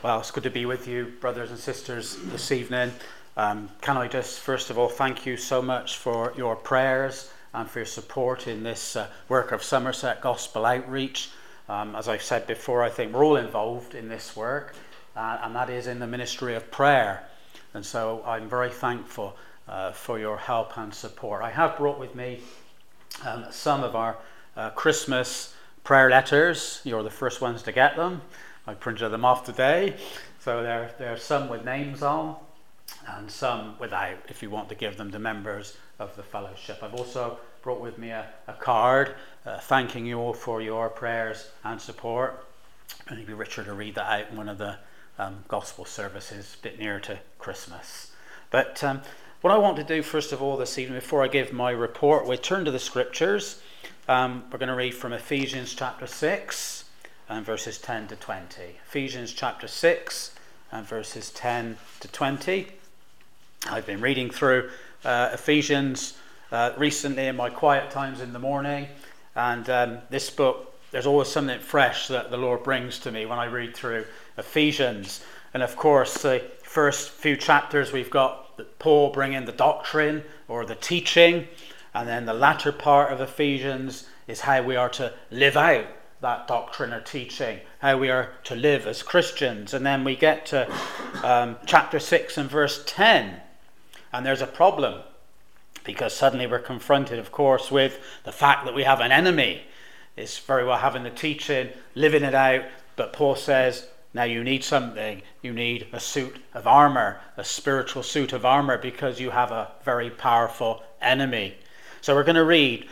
Well, it's good to be with you, brothers and sisters, this evening. Can I just, first of all, thank you so much for your prayers and for your support in this work of Somerset Gospel Outreach. As I've said before, I think we're all involved in this work, and that is in the ministry of prayer. And so I'm very thankful for your help and support. I have brought with me some of our Christmas prayer letters. You're the first ones to get them. I printed them off today, so there are some with names on and some without, if you want to give them to members of the fellowship. I've also brought with me a card thanking you all for your prayers and support. Maybe Richard will read that out in one of the gospel services a bit nearer to Christmas. But what I want to do first of all this evening, before I give my report, we turn to the scriptures. We're going to read from Ephesians chapter 6 and verses 10 to 20. Ephesians chapter 6 and verses 10 to 20. I've been reading through Ephesians recently in my quiet times in the morning, and this book, there's always something fresh that the Lord brings to me when I read through Ephesians. And of course, the first few chapters we've got Paul bringing the doctrine or the teaching, and then the latter part of Ephesians is how we are to live out that doctrine or teaching, how we are to live as Christians. And then we get to chapter 6 and verse 10, and there's a problem, because suddenly we're confronted, of course, with the fact that we have an enemy. It's very well having the teaching, living it out, but Paul says, now you need something. You need a suit of armor, a spiritual suit of armor, because you have a very powerful enemy. So we're going to read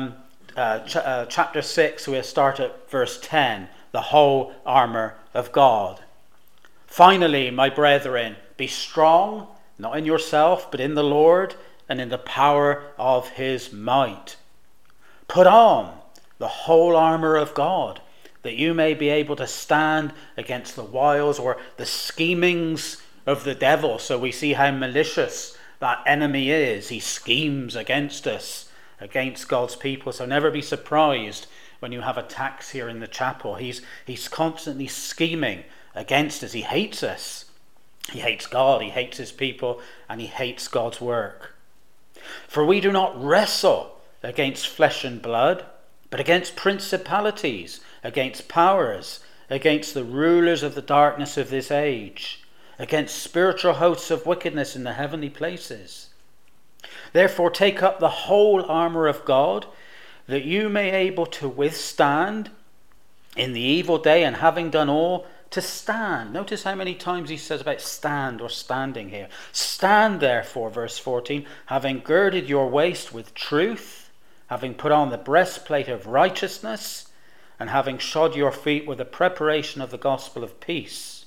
chapter 6, we'll start at verse 10, the whole armor of God. Finally, my brethren, be strong, not in yourself, but in the Lord, and in the power of his might. Put on the whole armor of God, that you may be able to stand against the wiles or the schemings of the devil. So we see how malicious that enemy is. He schemes against us, against God's people. So never be surprised when you have attacks here in the chapel. He's constantly scheming against us. He hates us. He hates God, he hates his people, and he hates God's work. For we do not wrestle against flesh and blood, but against principalities, against powers, against the rulers of the darkness of this age, against spiritual hosts of wickedness in the heavenly places. Therefore take up the whole armor of God, that you may be able to withstand in the evil day, and having done all, to stand. Notice how many times he says about stand or standing here. Stand therefore, verse 14, having girded your waist with truth, having put on the breastplate of righteousness, and having shod your feet with the preparation of the gospel of peace.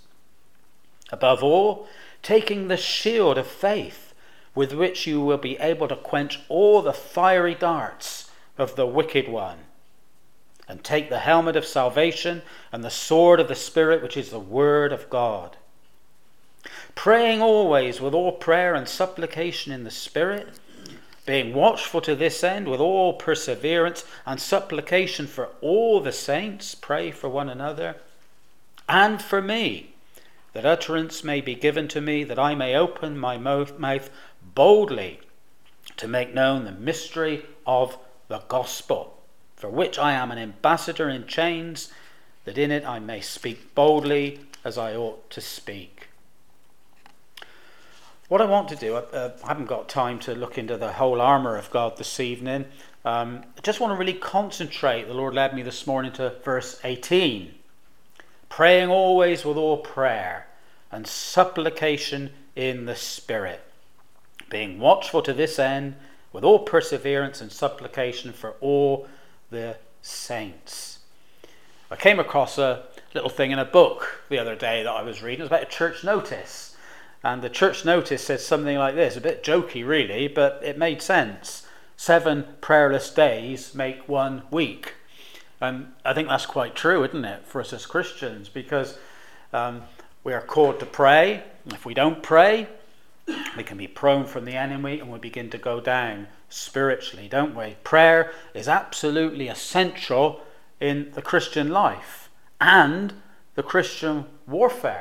Above all, taking the shield of faith, with which you will be able to quench all the fiery darts of the wicked one. And take the helmet of salvation and the sword of the Spirit, which is the word of God. Praying always with all prayer and supplication in the Spirit, being watchful to this end with all perseverance and supplication for all the saints. Pray for one another and for me, that utterance may be given to me, that I may open my mouth boldly to make known the mystery of the gospel, for which I am an ambassador in chains, that in it I may speak boldly as I ought to speak. What I want to do, I haven't got time to look into the whole armour of God this evening. I just want to really concentrate. The Lord led me this morning to verse 18. Praying always with all prayer and supplication in the Spirit, being watchful to this end with all perseverance and supplication for all the saints. I came across a little thing in a book the other day that I was reading. It was about a church notice. And the church notice says something like this, a bit jokey really, but it made sense. 7 prayerless days make 1 week. And I think that's quite true, isn't it, for us as Christians, because we are called to pray. If we don't pray, we can be prone from the enemy and we begin to go down spiritually, don't we? Prayer is absolutely essential in the Christian life and the Christian warfare.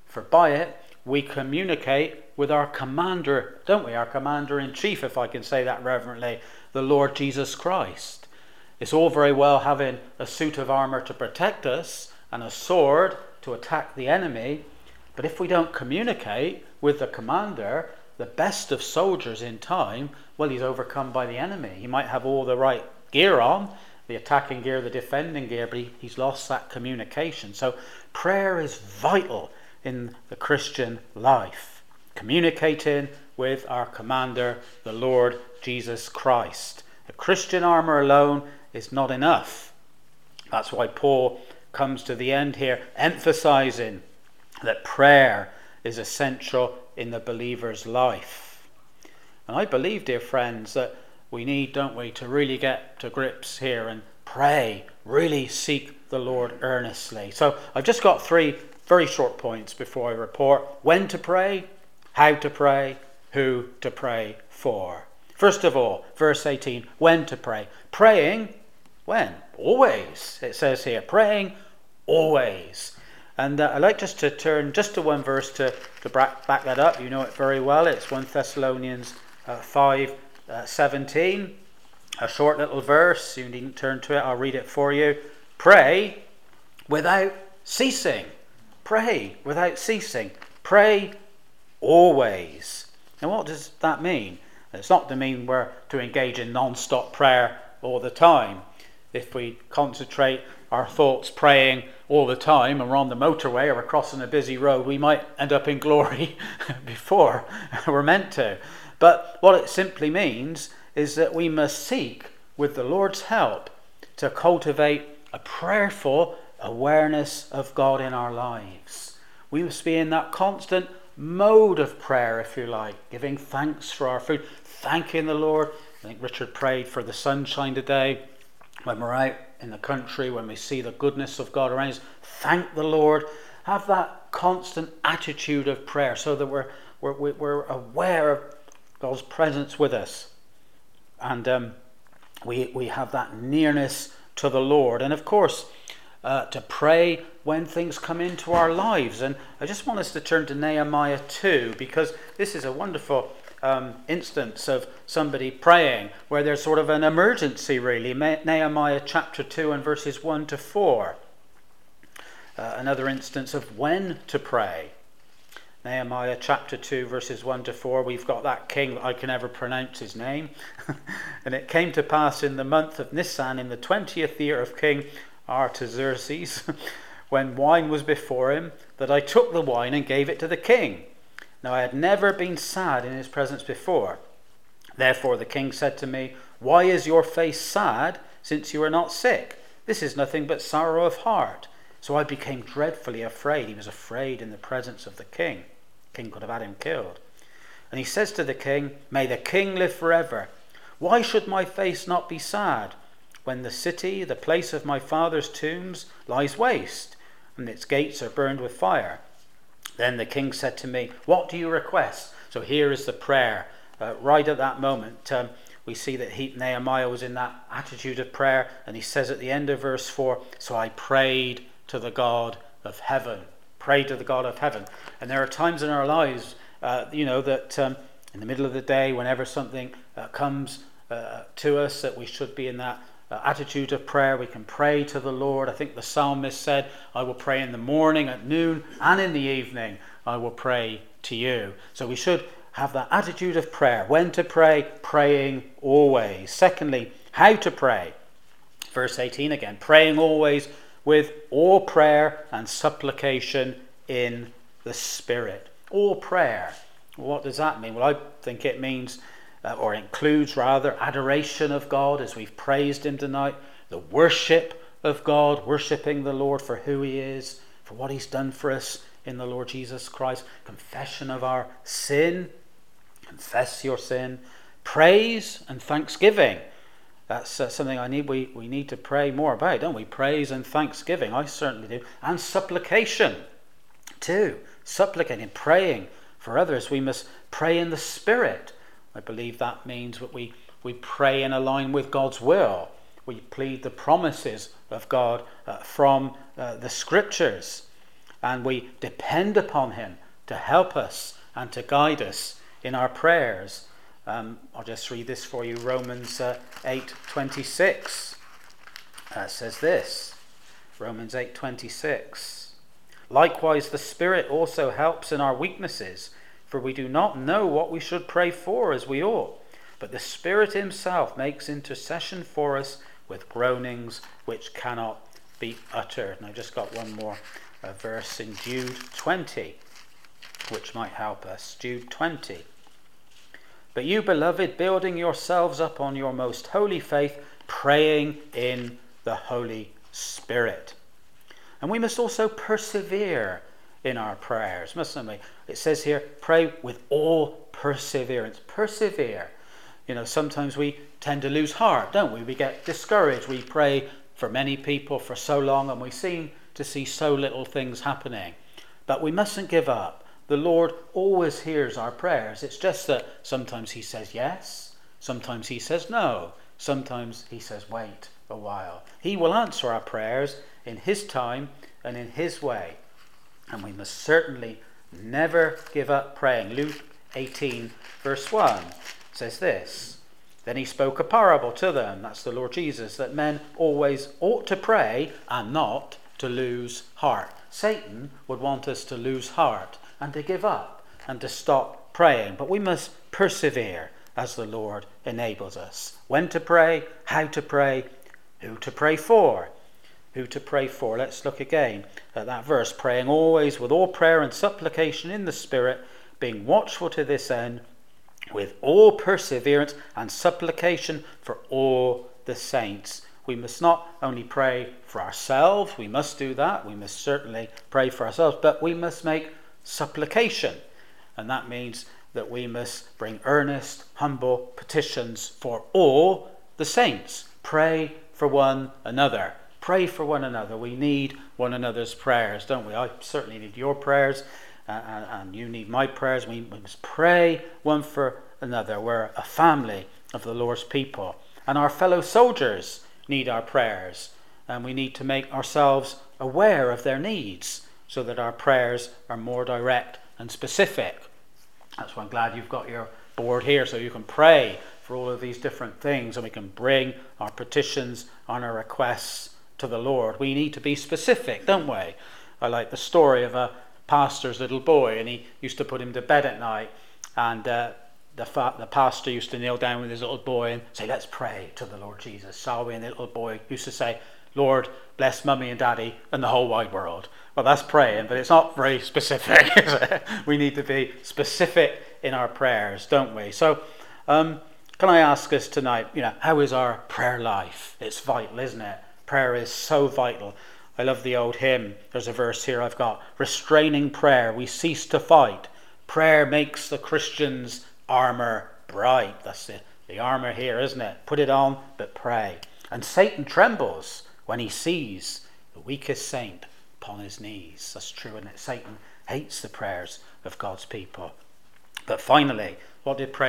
For by it we communicate with our commander, don't we? Our commander-in-chief, if I can say that reverently, the Lord Jesus Christ. It's all very well having a suit of armour to protect us and a sword to attack the enemy, but if we don't communicate with the commander, the best of soldiers in time, well, he's overcome by the enemy. He might have all the right gear on, the attacking gear, the defending gear, but he's lost that communication. So prayer is vital in the Christian life. Communicating with our commander, the Lord Jesus Christ. The Christian armour alone is not enough. That's why Paul comes to the end here, emphasizing that prayer is essential in the believer's life. And I believe, dear friends, that we need, don't we, to really get to grips here and pray, really seek the Lord earnestly. So I've just got 3 very short points before I report: when to pray, how to pray, who to pray for. First of all, verse 18, when to pray. Praying, when? Always, it says here. Praying, always. And I'd like just to turn just to one verse to back that up. You know it very well. It's 1 Thessalonians 5:17. A short little verse. You needn't turn to it. I'll read it for you. Pray without ceasing. Pray without ceasing. Pray always. Now what does that mean? It's not to mean we're to engage in non-stop prayer all the time. If we concentrate our thoughts praying all the time and we're on the motorway or we're crossing a busy road, we might end up in glory before we're meant to. But what it simply means is that we must seek, with the Lord's help, to cultivate a prayerful awareness of God in our lives. We must be in that constant mode of prayer, if you like, giving thanks for our food, thanking the Lord. I think Richard prayed for the sunshine today. When we're out in the country, when we see the goodness of God around us, thank the Lord. Have that constant attitude of prayer so that we're aware of God's presence with us. And we have that nearness to the Lord. And of course, to pray when things come into our lives. And I just want us to turn to Nehemiah 2, because this is a wonderful instance of somebody praying where there's sort of an emergency, really. Nehemiah chapter 2 and verses 1 to 4. Another instance of when to pray. Nehemiah chapter 2 verses 1 to 4. We've got that king that I can never pronounce his name. And it came to pass in the month of Nisan, in the 20th year of King Artaxerxes, when wine was before him, that I took the wine and gave it to the king. Now I had never been sad in his presence before. Therefore the king said to me, why is your face sad, since you are not sick? This is nothing but sorrow of heart. So I became dreadfully afraid. He was afraid in the presence of the king. The king could have had him killed. And he says to the king, may the king live forever. Why should my face not be sad, when the city, the place of my father's tombs, lies waste, and its gates are burned with fire? Then the king said to me, what do you request? So here is the prayer. Right at that moment, we see that Nehemiah was in that attitude of prayer, and he says at the end of verse 4, so I prayed to the God of heaven. Pray to the God of heaven. And there are times in our lives, that in the middle of the day, whenever something comes to us, that we should be in that attitude of prayer. We can pray to the Lord. I think the psalmist said, I will pray in the morning, at noon, and in the evening. I will pray to you. So we should have that attitude of prayer. When to pray? Praying always. Secondly, how to pray. Verse 18 again. Praying always with all prayer and supplication in the Spirit. All prayer. What does that mean? Well, I think it means, or includes rather, adoration of God as we've praised him tonight, the worship of God, worshipping the Lord for who he is, for what he's done for us in the Lord Jesus Christ, confession of our sin, confess your sin, praise and thanksgiving. That's something we need to pray more about, don't we? Praise and thanksgiving, I certainly do. And supplication too. Supplicating, praying for others. We must pray in the Spirit. I believe that means that we pray in line with God's will. We plead the promises of God from the Scriptures. and we depend upon him to help us and to guide us in our prayers. I'll just read this for you. Romans 8:26 says this. Romans 8:26. Likewise, the Spirit also helps in our weaknesses, for we do not know what we should pray for as we ought. But the Spirit himself makes intercession for us with groanings which cannot be uttered. And I just got one more verse in Jude 20, which might help us. Jude 20. But you, beloved, building yourselves up on your most holy faith, praying in the Holy Spirit. And we must also persevere in our prayers, mustn't we? It says here, pray with all perseverance. Persevere. You know, sometimes we tend to lose heart, don't we? We get discouraged. We pray for many people for so long and we seem to see so little things happening. But we mustn't give up. The Lord always hears our prayers. It's just that sometimes he says yes, sometimes he says no, sometimes he says wait a while. He will answer our prayers in his time and in his way. And we must certainly never give up praying. Luke 18 verse 1 says this. Then he spoke a parable to them, that's the Lord Jesus, that men always ought to pray and not to lose heart. Satan would want us to lose heart and to give up and to stop praying. But we must persevere as the Lord enables us. When to pray, how to pray, who to pray for. Who to pray for. Let's look again at that verse. Praying always with all prayer and supplication in the Spirit, being watchful to this end, with all perseverance and supplication for all the saints. We must not only pray for ourselves, we must do that, we must certainly pray for ourselves, but we must make supplication. And that means that we must bring earnest, humble petitions for all the saints. Pray for one another. Pray for one another. We need one another's prayers, don't we? I certainly need your prayers, and you need my prayers. We must pray one for another. We're a family of the Lord's people. And our fellow soldiers need our prayers. And we need to make ourselves aware of their needs so that our prayers are more direct and specific. That's why I'm glad you've got your board here so you can pray for all of these different things and we can bring our petitions and our requests to the Lord. We need to be specific, don't we? I like the story of a pastor's little boy, and he used to put him to bed at night, and the pastor used to kneel down with his little boy and say, let's pray to the Lord Jesus, shall we? And the little boy used to say, Lord, bless mummy and daddy and the whole wide world. Well, that's praying, but it's not very specific, is it? We need to be specific in our prayers, don't we? So can I ask us tonight, how is our prayer life? It's vital, isn't it? Prayer is so vital. I love the old hymn. There's a verse here I've got. Restraining prayer, we cease to fight. Prayer makes the Christian's armour bright. That's the armour here, isn't it? Put it on, but pray. And Satan trembles when he sees the weakest saint upon his knees. That's true, isn't it? Satan hates the prayers of God's people. But finally, what did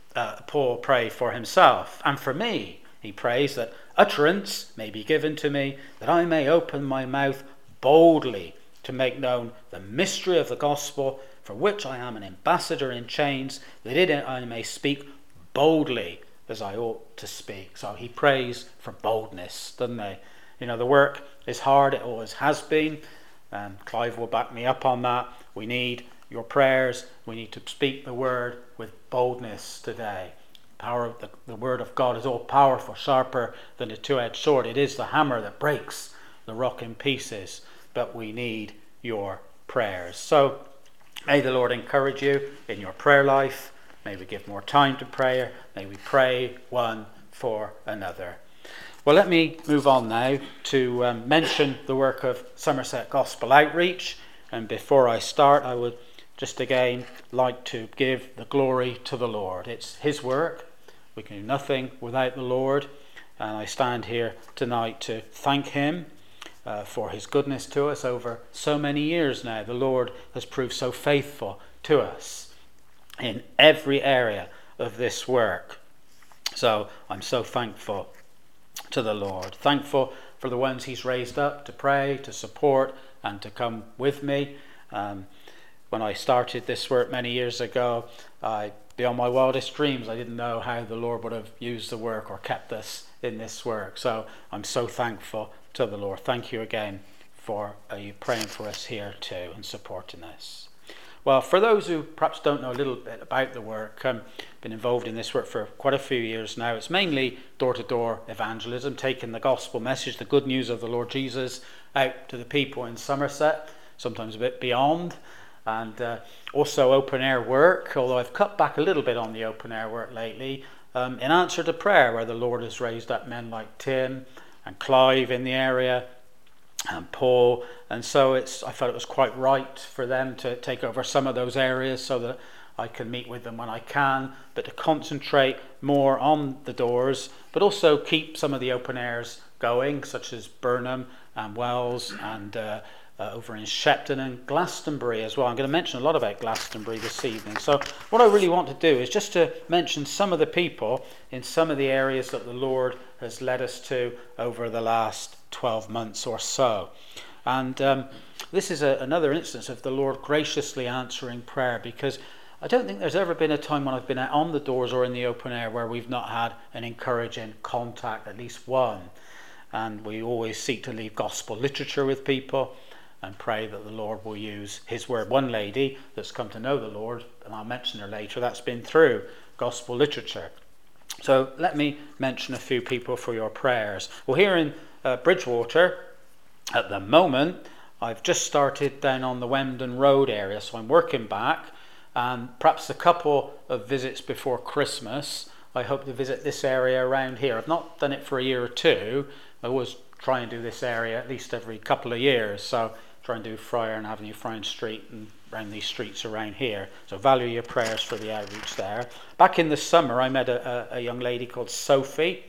Paul pray for himself? And for me, he prays that utterance may be given to me, that I may open my mouth boldly to make known the mystery of the gospel, for which I am an ambassador in chains, that in it I may speak boldly as I ought to speak. So he prays for boldness, doesn't he? The work is hard, it always has been. Clive will back me up on that. We need your prayers. We need to speak the word with boldness today. The word of God is all powerful, sharper than a two-edged sword. It is the hammer that breaks the rock in pieces, but we need your prayers. So may the Lord encourage you in your prayer life. May we give more time to prayer. May we pray one for another. Well, let me move on now to mention the work of Somerset Gospel Outreach. And before I start, I would just again like to give the glory to the Lord. It's his work. We can do nothing without the Lord. And I stand here tonight to thank him for his goodness to us over so many years now. The Lord has proved so faithful to us in every area of this work. So I'm so thankful to the Lord. Thankful for the ones he's raised up to pray, to support, and to come with me. When I started this work many years ago, beyond my wildest dreams, I didn't know how the Lord would have used the work or kept us in this work. So I'm so thankful to the Lord. Thank you again for you praying for us here too and supporting us. Well, for those who perhaps don't know a little bit about the work, I've been involved in this work for quite a few years now. It's mainly door-to-door evangelism, taking the gospel message, the good news of the Lord Jesus, out to the people in Somerset, sometimes a bit beyond, and also open-air work, although I've cut back a little bit on the open-air work lately, in answer to prayer, where the Lord has raised up men like Tim and Clive in the area, and Paul, and so I felt it was quite right for them to take over some of those areas so that I can meet with them when I can, but to concentrate more on the doors, but also keep some of the open airs going, such as Burnham and Wells and over in Shepton and Glastonbury as well. I'm going to mention a lot about Glastonbury this evening. So what I really want to do is just to mention some of the people in some of the areas that the Lord has led us to over the last 12 months or so. And this is another instance of the Lord graciously answering prayer, because I don't think there's ever been a time when I've been out on the doors or in the open air where we've not had an encouraging contact, at least one. And we always seek to leave gospel literature with people and pray that the Lord will use his word. One lady that's come to know the Lord, and I'll mention her later, that's been through gospel literature. So let me mention a few people for your prayers. Well, here in Bridgewater, at the moment, I've just started down on the Wemden Road area, so I'm working back, and perhaps a couple of visits before Christmas. I hope to visit this area around here. I've not done it for a year or two. I always try and do this area at least every couple of years, so try and do Friar and Avenue, Friar Street, and around these streets around here. So value your prayers for the outreach there. Back in the summer, I met a young lady called Sophie,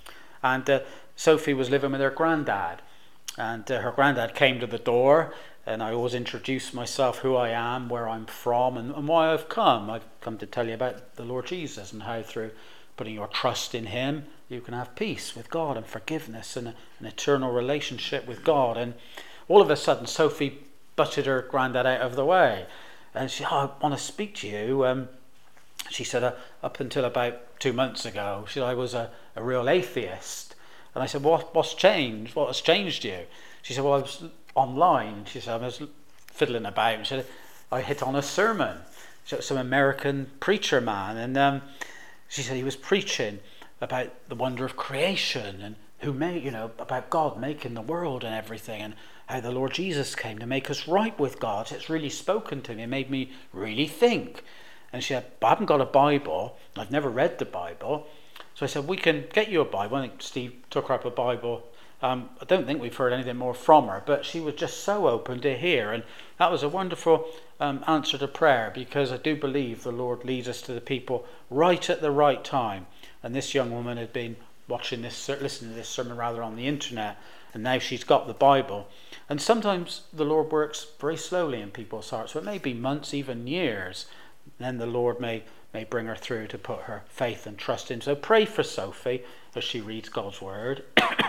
and Sophie was living with her granddad, and her granddad came to the door, and I always introduce myself, who I am, where I'm from, and why I've come. I've come to tell you about the Lord Jesus and how through putting your trust in him, you can have peace with God and forgiveness and an eternal relationship with God. And all of a sudden, Sophie butted her granddad out of the way. And she said, I want to speak to you. She said, up until about 2 months ago, she said, I was a real atheist. And I said, what's changed? What has changed you? She said, well, I was online. She said, I was fiddling about. She said, I hit on a sermon. She said, some American preacher man. And she said he was preaching about the wonder of creation and who made, about God making the world and everything, and how the Lord Jesus came to make us right with God. It's really spoken to me. It made me really think. And she said, but I haven't got a Bible. I've never read the Bible. So I said, we can get you a Bible. I think Steve took her up a Bible. I don't think we've heard anything more from her, but she was just so open to hear. And that was a wonderful answer to prayer, because I do believe the Lord leads us to the people right at the right time. And this young woman had been listening to this sermon rather on the internet, and now she's got the Bible. And sometimes the Lord works very slowly in people's hearts, so it may be months, even years. Then the Lord may bring her through to put her faith and trust in. So pray for Sophie as she reads God's word.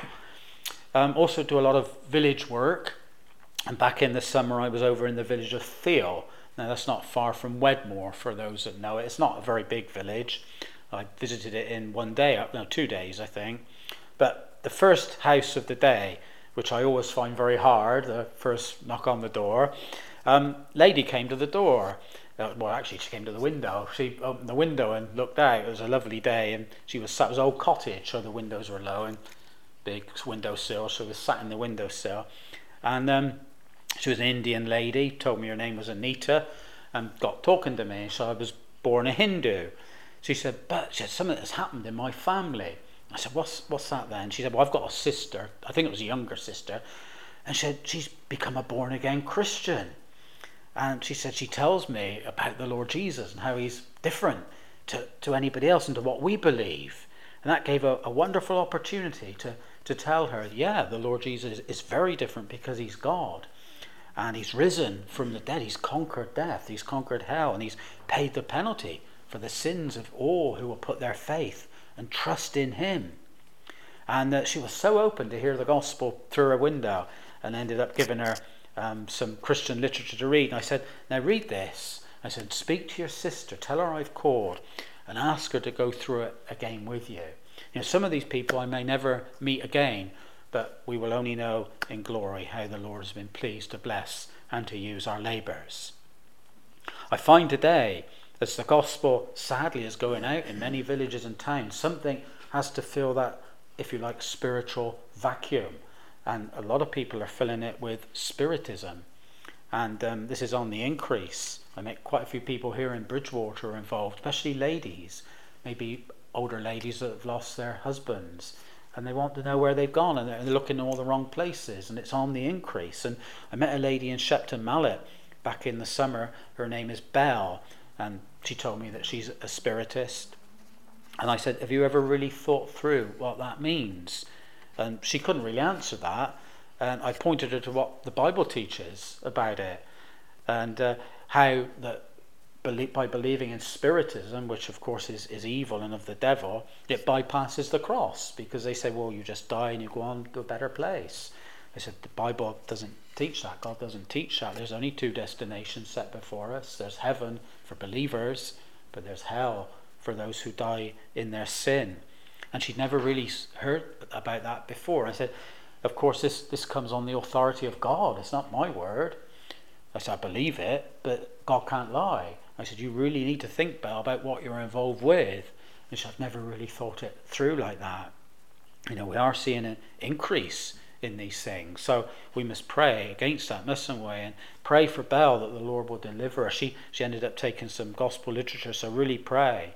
Also do a lot of village work. And back in the summer, I was over in the village of Thiel. Now, that's not far from Wedmore, for those that know it. It's not a very big village. I visited it in 2 days, I think. But the first house of the day, which I always find very hard, the first knock on the door, lady came to the door. Well, actually, she came to the window. She opened the window and looked out. It was a lovely day, and it was an old cottage, so the windows were low and big windowsill. So she was sat in the windowsill, and she was an Indian lady. Told me her name was Anita, and got talking to me. So I was born a Hindu. She said, but she said, something has happened in my family. I said, what's that then? She said, well, I've got a sister. I think it was a younger sister, and she said she's become a born again Christian. And she said she tells me about the Lord Jesus and how he's different to anybody else and to what we believe. And that gave a wonderful opportunity to tell her, yeah, the Lord Jesus is very different because he's God. And he's risen from the dead. He's conquered death. He's conquered hell. And he's paid the penalty for the sins of all who will put their faith and trust in him. And she was so open to hear the gospel through a window, and ended up giving her some Christian literature to read. And I said, now read this. I said, speak to your sister, tell her I've called, and ask her to go through it again with you. You know, some of these people I may never meet again, but we will only know in glory how the Lord has been pleased to bless and to use our labours. I find today, as the gospel sadly is going out in many villages and towns, something has to fill that, if you like, spiritual vacuum. And a lot of people are filling it with spiritism. And this is on the increase. I met quite a few people here in Bridgewater involved, especially ladies, maybe older ladies that have lost their husbands, and they want to know where they've gone, and they're looking in all the wrong places, and it's on the increase. And I met a lady in Shepton Mallet back in the summer. Her name is Belle, and she told me that she's a spiritist. And I said, have you ever really thought through what that means? And she couldn't really answer that. And I pointed her to what the Bible teaches about it, and how that by believing in spiritism, which of course is evil and of the devil, it bypasses the cross, because they say, well, you just die and you go on to a better place. I said, the Bible doesn't teach that. God doesn't teach that. There's only two destinations set before us. There's heaven for believers, but there's hell for those who die in their sin. And she'd never really heard about that before. I said, of course, this comes on the authority of God. It's not my word. I said, I believe it, but God can't lie. I said, you really need to think, Belle, about what you're involved with. And she said, I've never really thought it through like that. You know, we are seeing an increase in these things. So we must pray against that, mustn't we? And pray for Belle that the Lord will deliver her. She ended up taking some gospel literature, so really pray.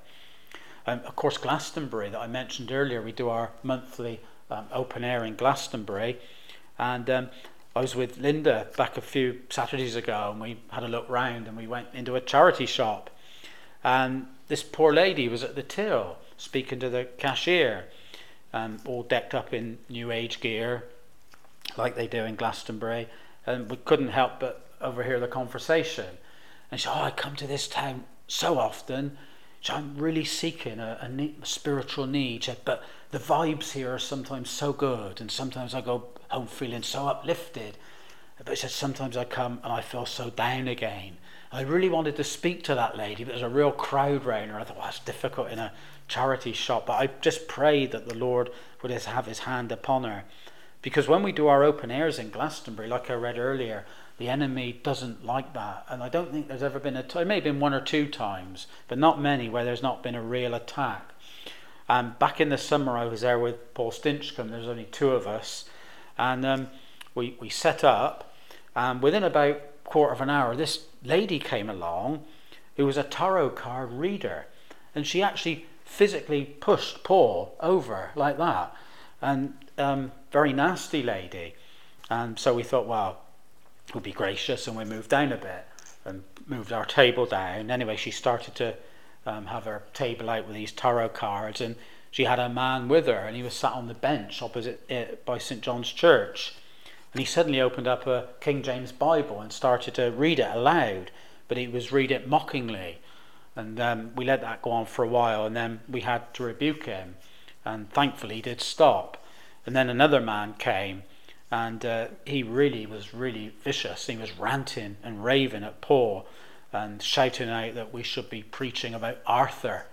Of course, Glastonbury that I mentioned earlier, we do our monthly open air in Glastonbury. And I was with Linda back a few Saturdays ago, and we had a look round, and we went into a charity shop, and this poor lady was at the till speaking to the cashier, all decked up in new age gear like they do in Glastonbury, and we couldn't help but overhear the conversation. And she said, I come to this town so often, so I'm really seeking a spiritual need. She said, but the vibes here are sometimes so good, and sometimes I go home feeling so uplifted. But she said, sometimes I come and I feel so down again. And I really wanted to speak to that lady, but there's a real crowd around her. I thought, well, that's difficult in a charity shop. But I just prayed that the Lord would have his hand upon her. Because when we do our open airs in Glastonbury, like I read earlier, the enemy doesn't like that. And I don't think there's ever been it may have been one or two times, but not many, where there's not been a real attack. Back in the summer, I was there with Paul Stinchcombe. There's only two of us. And we set up. Within about a quarter of an hour, this lady came along who was a tarot card reader. And she actually physically pushed Paul over like that. And very nasty lady. And so we thought, well, we'll be gracious, and we moved down a bit and moved our table down. Anyway, she started to have her table out with these tarot cards, and she had a man with her, and he was sat on the bench opposite it by St. John's Church. And he suddenly opened up a King James Bible and started to read it aloud, but he was reading it mockingly. And we let that go on for a while, and then we had to rebuke him, and thankfully he did stop. And then another man came, and he was really vicious. He was ranting and raving at Paul and shouting out that we should be preaching about Arthur.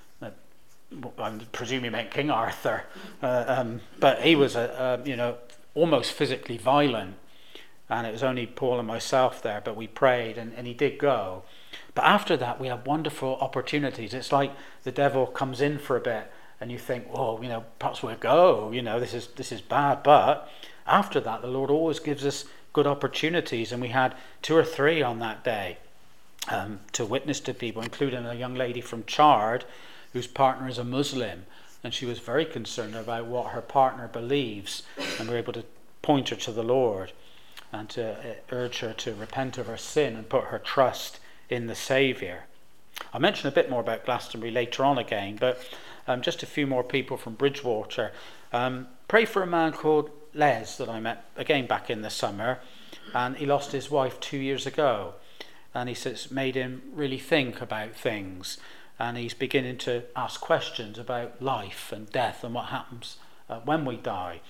I presume he meant King Arthur. But he was almost physically violent. And it was only Paul and myself there, but we prayed, and he did go. But after that, we had wonderful opportunities. It's like the devil comes in for a bit, and you think, well, perhaps we'll go. This is bad. But after that, the Lord always gives us good opportunities, and we had 2 or 3 on that day to witness to people, including a young lady from Chard, whose partner is a Muslim, and she was very concerned about what her partner believes, and we were able to point her to the Lord and to urge her to repent of her sin and put her trust in the Saviour. I'll mention a bit more about Glastonbury later on again, but just a few more people from Bridgewater. Pray for a man called Les that I met again back in the summer, and he lost his wife 2 years ago, and he says it's made him really think about things, and he's beginning to ask questions about life and death and what happens when we die.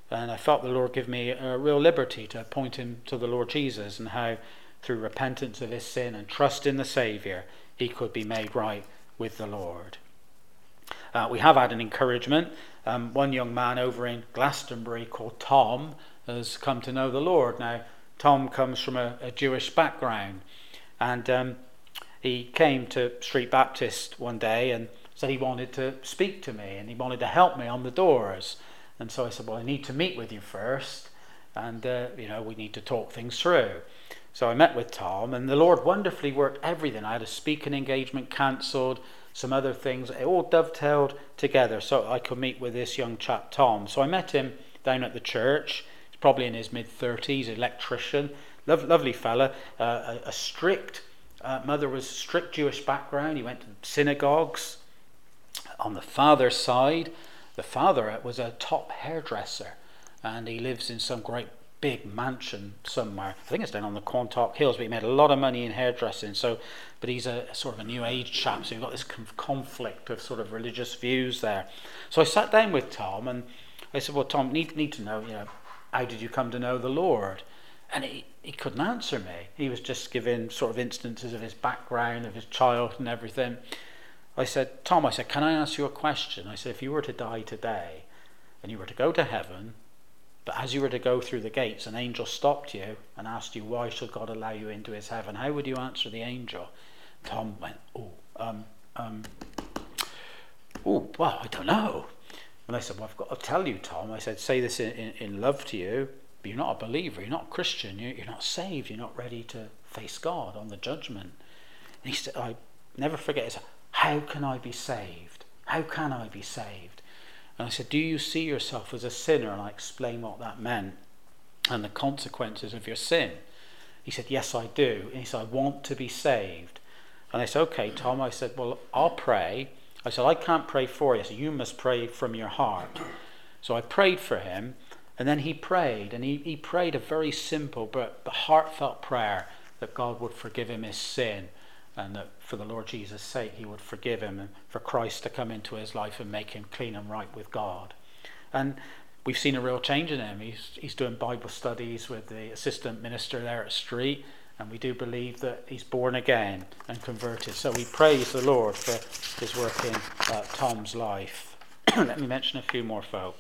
And I felt the Lord give me a real liberty to point him to the Lord Jesus, and how through repentance of his sin and trust in the Saviour, he could be made right with the Lord. We have had an encouragement. One young man over in Glastonbury called Tom has come to know the Lord. Now, Tom comes from a Jewish background, and he came to Street Baptist one day and said he wanted to speak to me and he wanted to help me on the doors. And so I said, well, I need to meet with you first, and we need to talk things through. So I met with Tom, and the Lord wonderfully worked everything. I had a speaking engagement cancelled, some other things. It all dovetailed together so I could meet with this young chap, Tom. So I met him down at the church. He's probably in his mid-30s, electrician, lovely fella, a strict mother was strict Jewish background. He went to synagogues. On the father's side, the father was a top hairdresser, and he lives in some great big mansion somewhere. I think it's down on the Quantock Hills, but he made a lot of money in hairdressing. But he's a sort of a new age chap, so you've got this conflict of sort of religious views there. So I sat down with Tom, and I said, well, Tom, need to know, how did you come to know the Lord? And he couldn't answer me. He was just giving sort of instances of his background, of his childhood and everything. I said, Tom, can I ask you a question? I said, if you were to die today and you were to go to heaven, but as you were to go through the gates, an angel stopped you and asked you, why should God allow you into his heaven? How would you answer the angel? Tom went, well, I don't know. And I said, well, I've got to tell you, Tom. I said, say this in love to you, but you're not a believer, you're not a Christian, you're not saved, you're not ready to face God on the judgment. And he said, I never forget, he said, how can I be saved? How can I be saved? And I said, do you see yourself as a sinner? And I explained what that meant and the consequences of your sin. He said, yes, I do. And he said, I want to be saved. And I said, okay, Tom. I said, well, I'll pray. I said, I can't pray for you. I said, you must pray from your heart. So I prayed for him, and then he prayed, and he prayed a very simple but heartfelt prayer that God would forgive him his sin, and that for the Lord Jesus' sake he would forgive him, and for Christ to come into his life and make him clean and right with God. And we've seen a real change in him. He's doing Bible studies with the assistant minister there at Street, and we do believe that he's born again and converted. So we praise the Lord for his work in Tom's life. Let me mention a few more folk.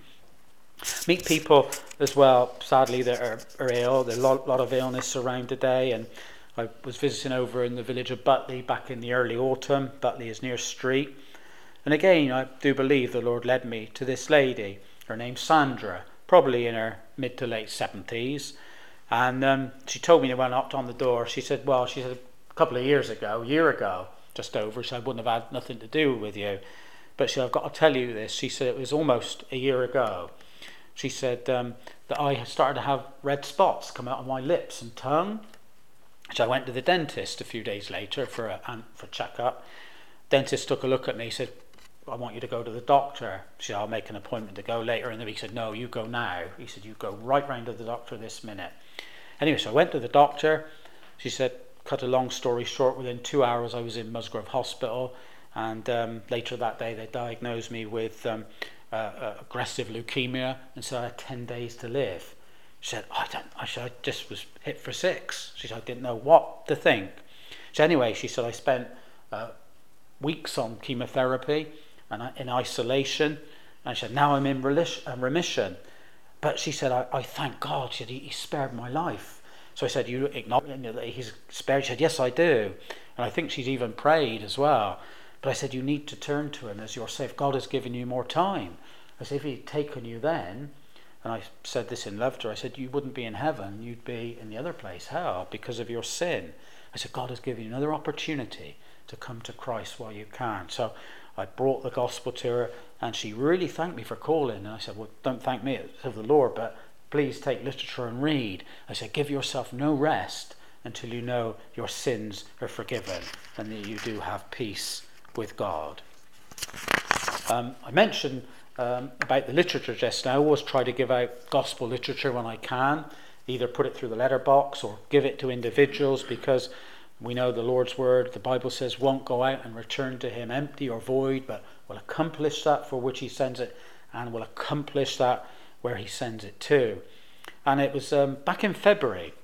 Meet people as well, sadly, that are ill. There's a lot of illness around today, and I was visiting over in the village of Butley back in the early autumn. Butley is near Street. And again, I do believe the Lord led me to this lady. Her name's Sandra, probably in her mid to late 70s. And she told me when I knocked on the door, she said, a couple of years ago, a year ago, just over, she said, I wouldn't have had nothing to do with you. But she said, I've got to tell you this. She said, it was almost a year ago. She said that I had started to have red spots come out on my lips and tongue. So I went to the dentist a few days later for a check-up. Dentist took a look at me, said, I want you to go to the doctor. She said, I'll make an appointment to go later in the week. He said, no, you go now. He said, you go right round to the doctor this minute. Anyway, so I went to the doctor. She said, cut a long story short, within 2 hours I was in Musgrove Hospital, and later that day they diagnosed me with aggressive leukemia, and so I had 10 days to live. She said, I just was hit for 6. She said, I didn't know what to think. So anyway, she said, I spent weeks on chemotherapy and in isolation, and she said, now I'm in remission. But she said, I thank God. She said, he spared my life. So I said, you acknowledge that he's spared? She said, yes, I do. And I think she's even prayed as well. But I said, you need to turn to him as your safe. God has given you more time. I said, if he'd taken you then, and I said this in love to her, I said, you wouldn't be in heaven, you'd be in the other place, hell, because of your sin. I said, God has given you another opportunity to come to Christ while you can. So I brought the gospel to her, and she really thanked me for calling. And I said, well, don't thank me, it's of the Lord, but please take literature and read. I said, give yourself no rest until you know your sins are forgiven and that you do have peace with God. I mentioned about the literature just now. I always try to give out gospel literature when I can, either put it through the letterbox or give it to individuals, because we know the Lord's word, the Bible says, won't go out and return to him empty or void, but will accomplish that for which he sends it, and will accomplish that where he sends it to. And it was back in February.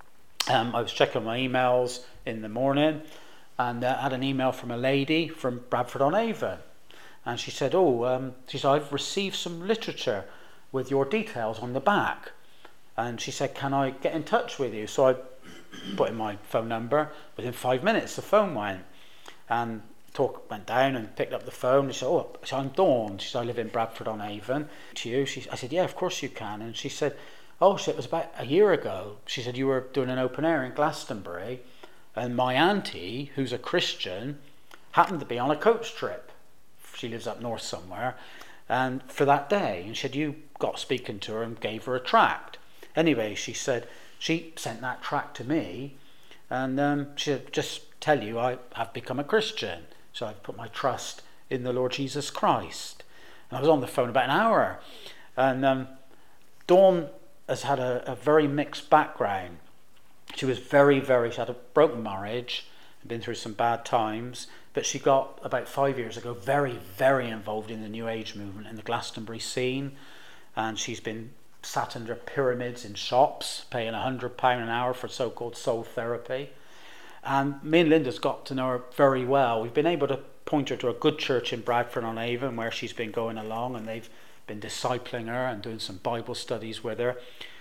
I was checking my emails in the morning, and I had an email from a lady from Bradford-on-Avon. And she said, I've received some literature with your details on the back. And she said, can I get in touch with you? So I put in my phone number. Within 5 minutes, the phone went. And talk went down and picked up the phone. She said, I'm Dawn. She said, I live in Bradford-on-Avon. To you? I said, yeah, of course you can. And she said, it was about a year ago. She said, you were doing an open air in Glastonbury. And my auntie, who's a Christian, happened to be on a coach trip. She lives up north somewhere. And for that day, and she said, you got speaking to her and gave her a tract. Anyway, she said, she sent that tract to me. And she said, just tell you, I have become a Christian. So I've put my trust in the Lord Jesus Christ. And I was on the phone about an hour. And Dawn has had a very mixed background. She was she had a broken marriage, been through some bad times, but she got, about 5 years ago, very, very involved in the New Age movement in the Glastonbury scene. And she's been sat under pyramids in shops, paying £100 an hour for so-called soul therapy. And me and Linda's got to know her very well. We've been able to point her to a good church in Bradford-on-Avon where she's been going along, and they've been discipling her and doing some Bible studies with her.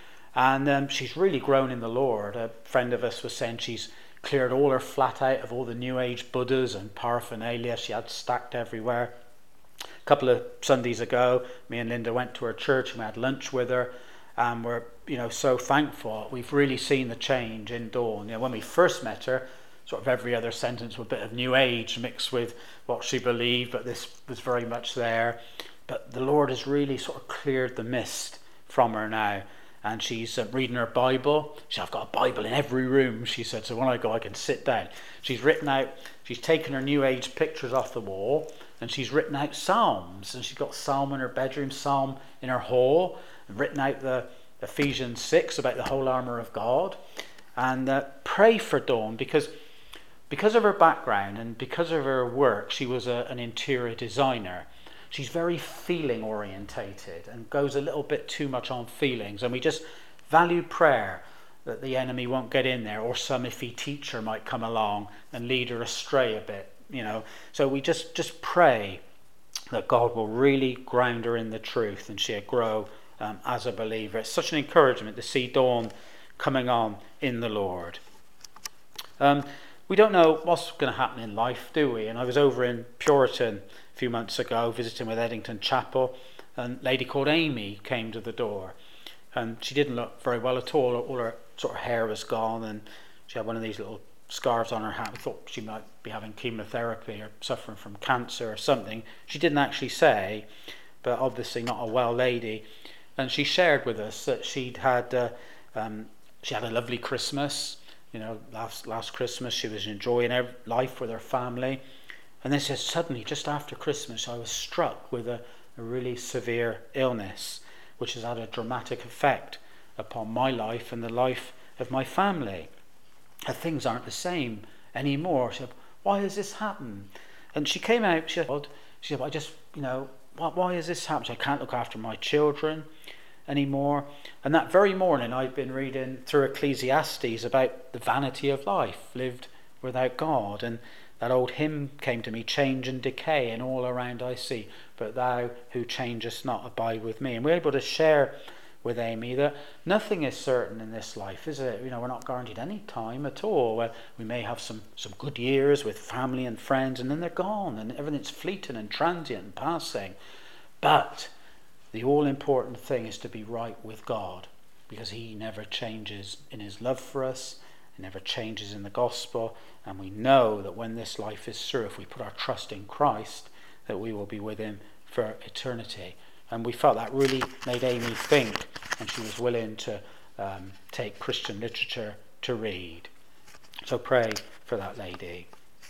And she's really grown in the Lord. A friend of us was saying she's cleared all her flat out of all the New Age Buddhas and paraphernalia she had stacked everywhere. A couple of Sundays ago, me and Linda went to her church and we had lunch with her, and we're so thankful. We've really seen the change in Dawn. When we first met her, sort of every other sentence was a bit of New Age mixed with what she believed, but this was very much there. But the Lord has really sort of cleared the mist from her now. And she's reading her Bible. She said, I've got a Bible in every room, she said, so when I go I can sit down. She's taken her New Age pictures off the wall, and she's written out Psalms. And she's got Psalm in her bedroom, Psalm in her hall, and written out the Ephesians 6 about the whole armour of God. And pray for Dawn, because of her background and because of her work, she was an interior designer. She's very feeling orientated and goes a little bit too much on feelings, and we just value prayer that the enemy won't get in there, or some iffy teacher might come along and lead her astray a bit, so we just pray that God will really ground her in the truth and she'll grow as a believer. It's such an encouragement to see Dawn coming on in the Lord. We don't know what's going to happen in life, do we? And I was over in Puriton a few months ago visiting with Eddington Chapel, and a lady called Amy came to the door, and she didn't look very well at all her sort of hair was gone, and she had one of these little scarves on her hat. We thought she might be having chemotherapy or suffering from cancer or something. She didn't actually say, but obviously not a well lady. And she shared with us that she had a lovely Christmas. Last Christmas she was enjoying her life with her family. And then says, suddenly, just after Christmas, I was struck with a really severe illness, which has had a dramatic effect upon my life and the life of my family. Things aren't the same anymore. She said, why has this happened? And she came out, she said, I just, why has this happened? I can't look after my children anymore. And that very morning, I'd been reading through Ecclesiastes about the vanity of life lived without God. And that old hymn came to me, change and decay, and all around I see, but thou who changest not abide with me. And we're able to share with Amy that nothing is certain in this life, is it? We're not guaranteed any time at all. We may have some good years with family and friends, and then they're gone, and everything's fleeting and transient and passing. But the all-important thing is to be right with God, because he never changes in his love for us. It never changes in the gospel, and we know that when this life is through, if we put our trust in Christ, that we will be with him for eternity. And we felt that really made Amy think, and she was willing to take Christian literature to read. So pray for that lady.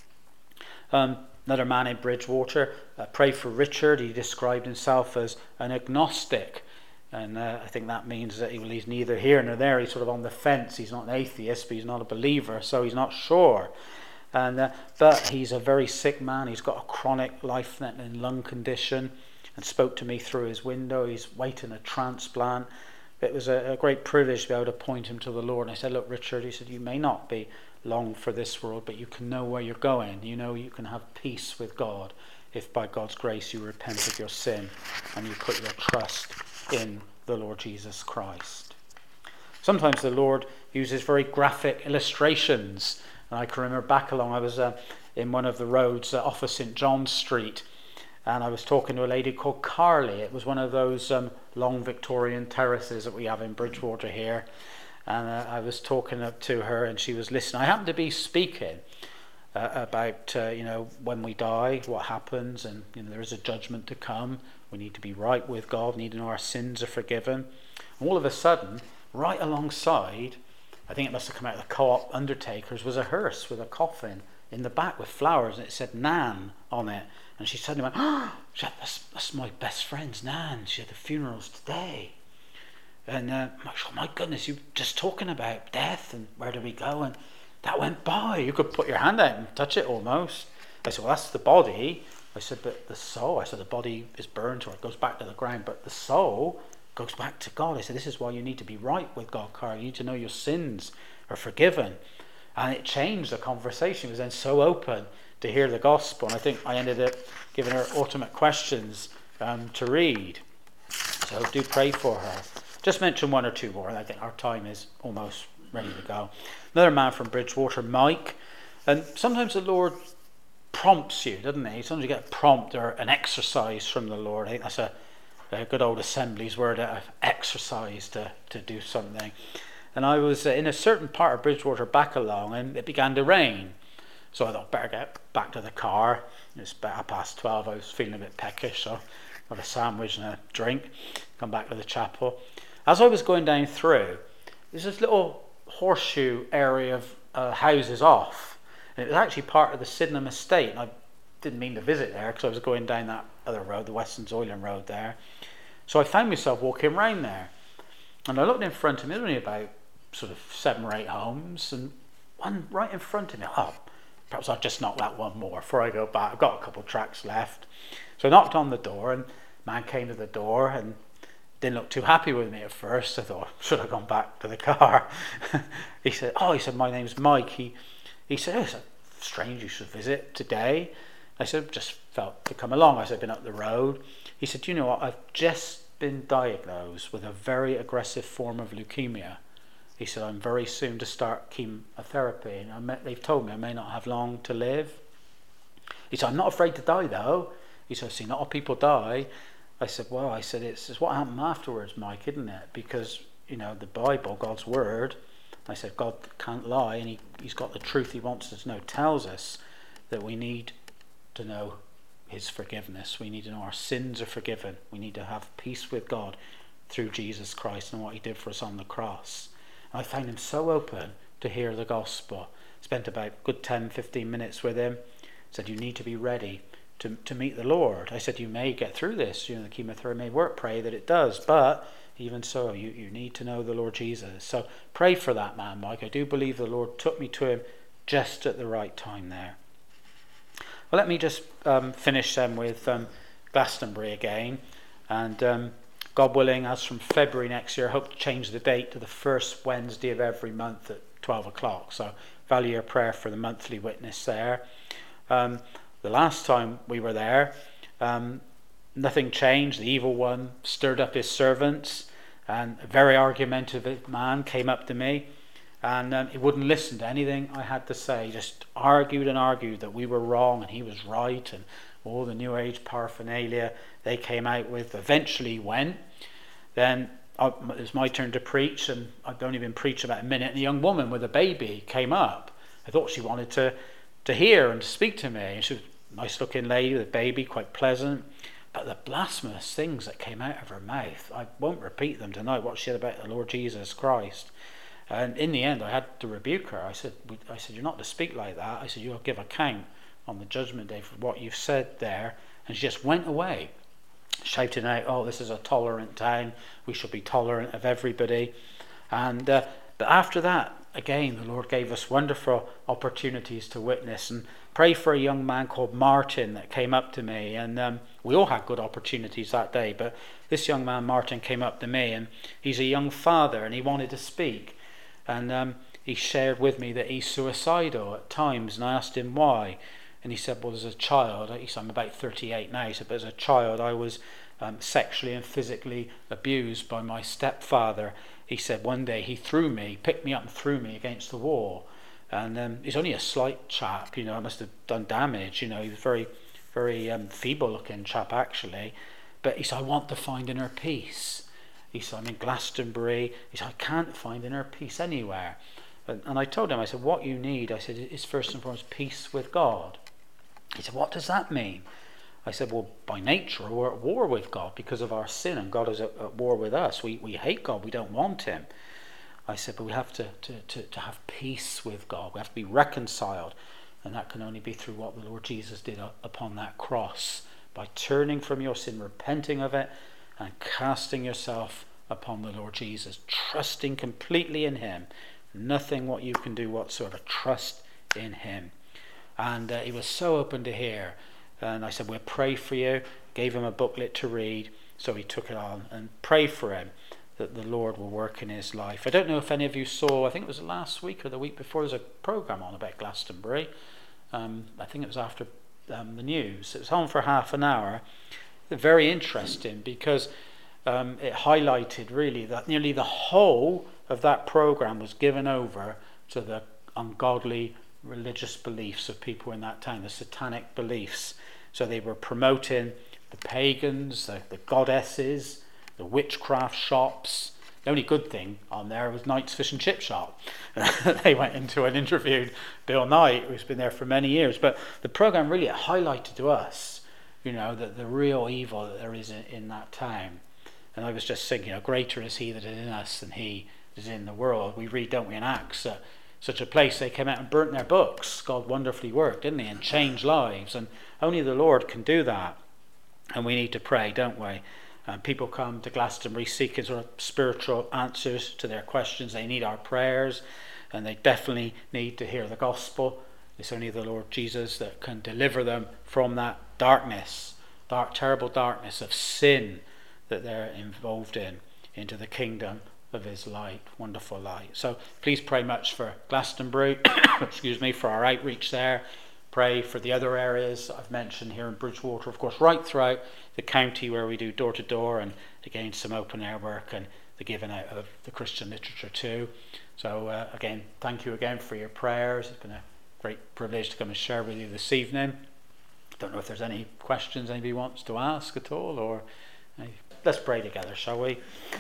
Another man in Bridgewater, pray for Richard. He described himself as an agnostic. And I think that means that he's neither here nor there. He's sort of on the fence. He's not an atheist, but he's not a believer, so he's not sure. And but he's a very sick man. He's got a chronic life-threatening lung condition, and spoke to me through his window. He's waiting a transplant. It was a great privilege to be able to point him to the Lord. And I said, look, Richard, he said, you may not be long for this world, but you can know where you're going. You know you can have peace with God if by God's grace you repent of your sin and you put your trust in the Lord Jesus Christ. Sometimes the Lord uses very graphic illustrations. And I can remember back along, I was in one of the roads off of St. John Street, and I was talking to a lady called Carly. It was one of those long Victorian terraces that we have in Bridgewater here. And I was talking to her and she was listening. I happened to be speaking about, when we die, what happens. And, there is a judgment to come. We need to be right with God. We need to know our sins are forgiven. And all of a sudden, right alongside, I think it must have come out of the Co-op Undertakers, was a hearse with a coffin in the back with flowers. And it said Nan on it. And she suddenly went, oh, that's my best friend's Nan. She had the funerals today. And my goodness, you were just talking about death and where do we go? And that went by. You could put your hand out and touch it almost. I said, well, that's the body. I said, but the soul. I said, the body is burnt or it goes back to the ground, but the soul goes back to God. I said, this is why you need to be right with God, Carl. You need to know your sins are forgiven. And it changed the conversation. It was then so open to hear the gospel. And I think I ended up giving her ultimate questions to read. So do pray for her. Just mention one or two more. I think our time is almost ready to go. Another man from Bridgewater, Mike. And sometimes the Lord prompts you, doesn't he? Sometimes you get a prompt or an exercise from the Lord. I think that's a good old Assembly's word, exercise to do something. And I was in a certain part of Bridgewater back along, and it began to rain. So I thought, better get back to the car. It's about 12:30. I was feeling a bit peckish, so got a sandwich and a drink. Come back to the chapel. As I was going down through, there's this little horseshoe area of houses off. And it was actually part of the Sydenham estate. And I didn't mean to visit there because I was going down that other road, the Weston Zoyland Road there. So I found myself walking around there. And I looked in front of me, there was only about sort of 7 or 8 homes. And one right in front of me, perhaps I'll just knock that one more before I go back. I've got a couple of tracks left. So I knocked on the door and a man came to the door and didn't look too happy with me at first. I thought, should have gone back to the car. He said, my name's Mike. He said, it's strange you should visit today. I said, just felt to come along. I said, I've been up the road. He said, you know what, I've just been diagnosed with a very aggressive form of leukemia. He said, I'm very soon to start chemotherapy. And they've told me I may not have long to live. He said, I'm not afraid to die though. He said, I've seen a lot of people die. I said, it's what happened afterwards, Mike, isn't it? Because, the Bible, God's word, I said, God can't lie, and he's got the truth he wants us to know, tells us that we need to know his forgiveness. We need to know our sins are forgiven. We need to have peace with God through Jesus Christ and what he did for us on the cross. And I found him so open to hear the gospel. Spent about a good 10-15 minutes with him. Said, you need to be ready to meet the Lord. I said, you may get through this, the chemotherapy may work, pray that it does, but even so, you need to know the Lord Jesus. So pray for that man, Mike. I do believe the Lord took me to him just at the right time there. Well, let me just finish then with Glastonbury again, and God willing, as from February next year, I hope to change the date to the first Wednesday of every month at 12 o'clock, so value your prayer for the monthly witness there. The last time we were there, nothing changed. The evil one stirred up his servants, and a very argumentative man came up to me, and he wouldn't listen to anything I had to say. He just argued and argued that we were wrong and he was right, and all the New Age paraphernalia they came out with. Eventually went. Then it was my turn to preach, and I'd only been preaching about a minute, and a young woman with a baby came up. I thought she wanted to hear and to speak to me. And she was a nice looking lady with a baby, quite pleasant. But the blasphemous things that came out of her mouth, I won't repeat them tonight, what she said about the Lord Jesus Christ. And in the end, I had to rebuke her. I said, you're not to speak like that. I said, you'll give account on the judgment day for what you've said there. And she just went away, shouting out, this is a tolerant town. We should be tolerant of everybody. And but after that, again, the Lord gave us wonderful opportunities to witness. And pray for a young man called Martin that came up to me. And we all had good opportunities that day, but this young man, Martin, came up to me, and he's a young father, and he wanted to speak. And he shared with me that he's suicidal at times, and I asked him why. And he said, well, as a child, he said, I'm about 38 now, he said, but as a child I was sexually and physically abused by my stepfather. He said one day he picked me up and threw me against the wall. And he's only a slight chap, I must have done damage, he was very, very feeble looking chap actually. But he said, I want to find inner peace. He said, I'm in Glastonbury. He said, I can't find inner peace anywhere. And I told him, I said, what you need, I said, is first and foremost peace with God. He said, what does that mean? I said, well, by nature, we're at war with God because of our sin, and God is at war with us. We hate God. We don't want him. I said, but we have to have peace with God. We have to be reconciled. And that can only be through what the Lord Jesus did upon that cross, by turning from your sin, repenting of it, and casting yourself upon the Lord Jesus, trusting completely in him. Nothing what you can do whatsoever. Trust in him. And he was so open to hear. And I said, we'll pray for you. Gave him a booklet to read. So he took it on and prayed for him that the Lord will work in his life. I don't know if any of you saw, I think it was last week or the week before, there's a programme on about Glastonbury. I think it was after the news. It was on for half an hour. Very interesting because it highlighted really that nearly the whole of that programme was given over to the ungodly religious beliefs of people in that town, the satanic beliefs. So they were promoting the pagans, the goddesses, the witchcraft shops. The only good thing on there was Knight's Fish and Chip Shop. They went into and interviewed Bill Knight, who's been there for many years. But the programme really highlighted to us, the real evil that there is in that town. And I was just thinking, greater is he that is in us than he that is in the world. We read, don't we, in Acts, that such a place they came out and burnt their books. God wonderfully worked, didn't he, and changed lives. And only the Lord can do that. And we need to pray, don't we? People come to Glastonbury seeking sort of spiritual answers to their questions. They need our prayers, and they definitely need to hear the gospel. It's only the Lord Jesus that can deliver them from that darkness, terrible darkness of sin that they're involved in, into the kingdom of his light, wonderful light. So please pray much for Glastonbury, for our outreach there. Pray for the other areas I've mentioned here in Bridgewater, of course, right throughout the county where we do door-to-door, and again some open air work and the giving out of the Christian literature too. So again, thank you again for your prayers. It's been a great privilege to come and share with you this evening. I don't know if there's any questions anybody wants to ask at all, or let's pray together, shall we?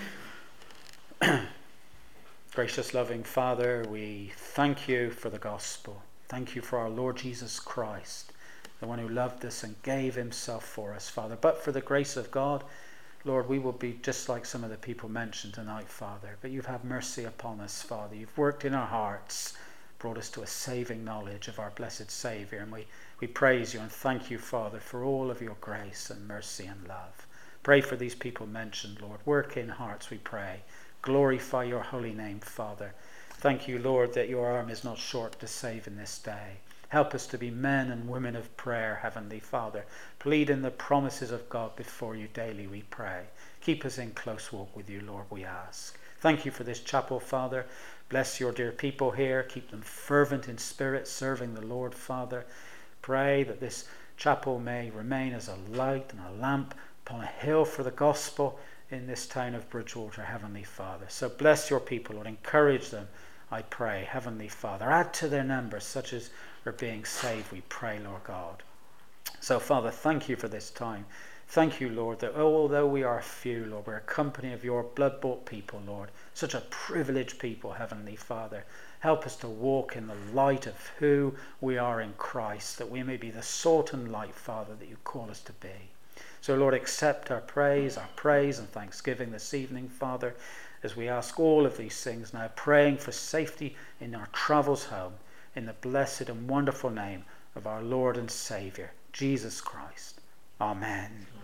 Gracious, loving Father, we thank you for the gospel. Thank you for our Lord Jesus Christ, the one who loved us and gave himself for us, Father. But for the grace of God, Lord, we will be just like some of the people mentioned tonight, Father. But you've had mercy upon us, Father. You've worked in our hearts, brought us to a saving knowledge of our blessed Saviour. And we praise you and thank you, Father, for all of your grace and mercy and love. Pray for these people mentioned, Lord. Work in hearts, we pray. Glorify your holy name, Father. Thank you, Lord, that your arm is not short to save in this day. Help us to be men and women of prayer, Heavenly Father. Plead in the promises of God before you daily, we pray. Keep us in close walk with you, Lord, we ask. Thank you for this chapel, Father. Bless your dear people here. Keep them fervent in spirit, serving the Lord, Father. Pray that this chapel may remain as a light and a lamp upon a hill for the gospel in this town of Bridgewater, Heavenly Father. So bless your people, Lord. Encourage them, I pray, Heavenly Father. Add to their numbers such as are being saved, we pray, Lord God. So, Father, thank you for this time. Thank you, Lord, that although we are few, Lord, we're a company of your blood-bought people, Lord. Such a privileged people, Heavenly Father. Help us to walk in the light of who we are in Christ, that we may be the salt and light, Father, that you call us to be. So, Lord, accept our praise and thanksgiving this evening, Father, as we ask all of these things now, praying for safety in our travels home, in the blessed and wonderful name of our Lord and Saviour, Jesus Christ. Amen.